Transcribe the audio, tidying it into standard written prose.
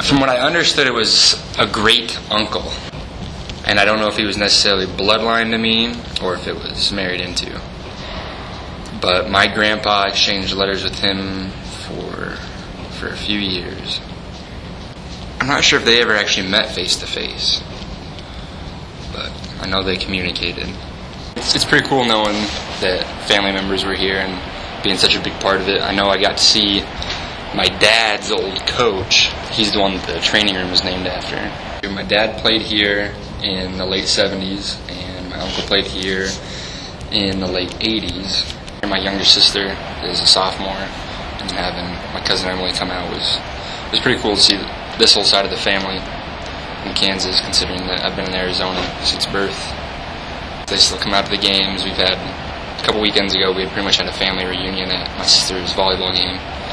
From what I understood, it was a great uncle. And I don't know if he was necessarily bloodline to me or if it was married into. But my grandpa exchanged letters with him for a few years. I'm not sure if they ever actually met face to face, but I know they communicated. It's pretty cool knowing that family members were here and being such a big part of it. I know I got to see my dad's old coach. He's the one that the training room was named after. My dad played here in the late 70s, and my uncle played here in the late 80s. And my younger sister is a sophomore, and having my cousin Emily come out was pretty cool to see this whole side of the family in Kansas, considering that I've been in Arizona since birth. They still come out to the games. We've had, a couple weekends ago, we had pretty much had a family reunion at my sister's volleyball game.